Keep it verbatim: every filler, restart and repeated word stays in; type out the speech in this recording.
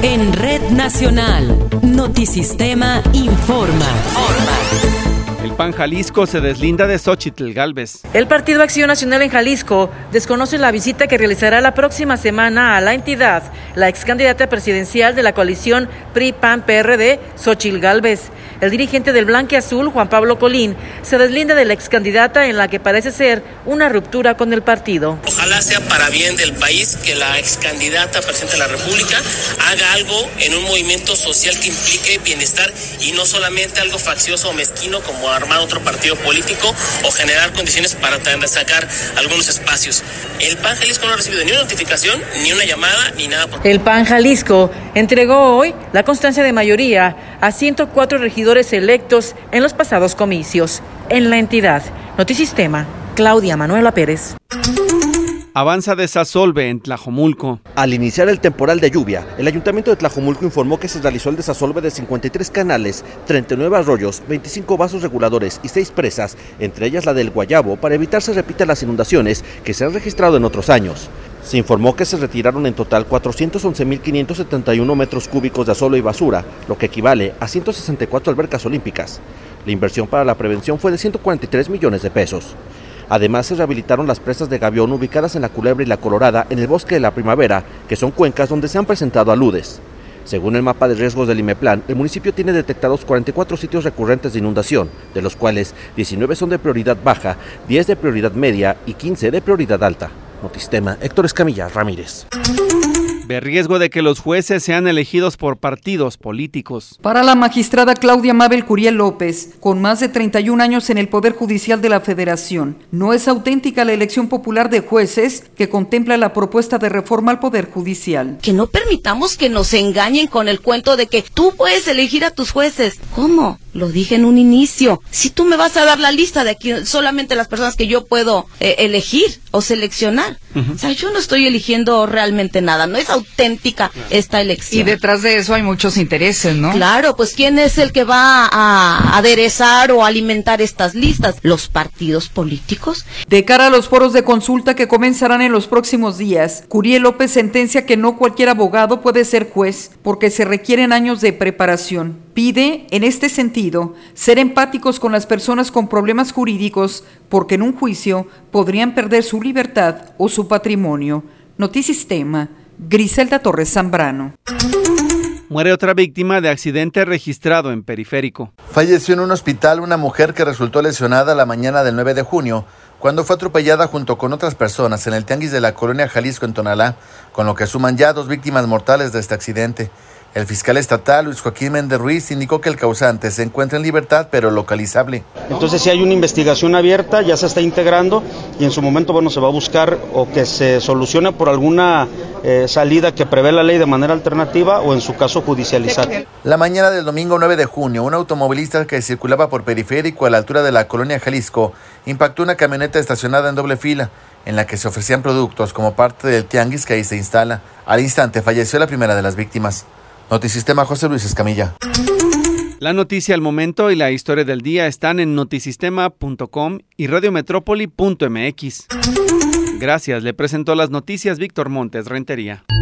En Red Nacional, Notisistema informa. El P A N Jalisco se deslinda de Xóchitl Gálvez. El Partido Acción Nacional en Jalisco desconoce la visita que realizará la próxima semana a la entidad la ex candidata presidencial de la coalición P R I P A N P R D, Xóchitl Gálvez. El dirigente del Blanquiazul, Juan Pablo Colín, se deslinda de la ex candidata en la que parece ser una ruptura con el partido. Ojalá sea para bien del país que la ex candidata presidente de la República haga algo en un movimiento social que implique bienestar y no solamente algo faccioso o mezquino como armar otro partido político o generar condiciones para sacar algunos espacios. El P A N Jalisco no ha recibido ni una notificación, ni una llamada, ni nada. Por... El P A N Jalisco entregó hoy la constancia de mayoría a ciento cuatro regidores electos en los pasados comicios. En la entidad, Notisistema, Claudia Manuela Pérez. Avanza desasolve en Tlajomulco. Al iniciar el temporal de lluvia, el Ayuntamiento de Tlajomulco informó que se realizó el desasolve de cincuenta y tres canales, treinta y nueve arroyos, veinticinco vasos reguladores y seis presas, entre ellas la del Guayabo, para evitar se repitan las inundaciones que se han registrado en otros años. Se informó que se retiraron en total cuatrocientos once mil quinientos setenta y uno metros cúbicos de asolo y basura, lo que equivale a ciento sesenta y cuatro albercas olímpicas. La inversión para la prevención fue de ciento cuarenta y tres millones de pesos. Además, se rehabilitaron las presas de gavión ubicadas en la Culebra y la Colorada en el Bosque de la Primavera, que son cuencas donde se han presentado aludes. Según el mapa de riesgos del IMEPLAN, el municipio tiene detectados cuarenta y cuatro sitios recurrentes de inundación, de los cuales diecinueve son de prioridad baja, diez de prioridad media y quince de prioridad alta. Notisistema, Héctor Escamilla Ramírez. Ve riesgo de que los jueces sean elegidos por partidos políticos. Para la magistrada Claudia Mabel Curiel López, con más de treinta y un años en el Poder Judicial de la Federación, no es auténtica la elección popular de jueces que contempla la propuesta de reforma al Poder Judicial. Que no permitamos que nos engañen con el cuento de que tú puedes elegir a tus jueces. ¿Cómo? Lo dije en un inicio. Si tú me vas a dar la lista de aquí, solamente las personas que yo puedo eh, elegir o seleccionar. Uh-huh. O sea, yo no estoy eligiendo realmente nada. No es auténtica esta elección. Y detrás de eso hay muchos intereses, ¿no? Claro, pues ¿quién es el que va a aderezar o alimentar estas listas? ¿Los partidos políticos? De cara a los foros de consulta que comenzarán en los próximos días, Curiel López sentencia que no cualquier abogado puede ser juez porque se requieren años de preparación. Pide, en este sentido, ser empáticos con las personas con problemas jurídicos porque en un juicio podrían perder su libertad o su patrimonio. Notisistema, Griselda Torres Zambrano. Muere otra víctima de accidente registrado en Periférico. Falleció en un hospital una mujer que resultó lesionada la mañana del nueve de junio, cuando fue atropellada junto con otras personas en el tianguis de la colonia Jalisco en Tonalá, con lo que suman ya dos víctimas mortales de este accidente. El fiscal estatal, Luis Joaquín Méndez Ruiz, indicó que el causante se encuentra en libertad, pero localizable. Entonces, si hay una investigación abierta, ya se está integrando y en su momento, bueno, se va a buscar o que se solucione por alguna eh, salida que prevé la ley de manera alternativa o en su caso judicializar. La mañana del domingo nueve de junio, un automovilista que circulaba por Periférico a la altura de la colonia Jalisco impactó una camioneta estacionada en doble fila, en la que se ofrecían productos como parte del tianguis que ahí se instala. Al instante falleció la primera de las víctimas. Notisistema, José Luis Escamilla. La noticia al momento y la historia del día están en notisistema punto com y radiometrópoli punto m x. Gracias, le presentó las noticias Víctor Montes Rentería.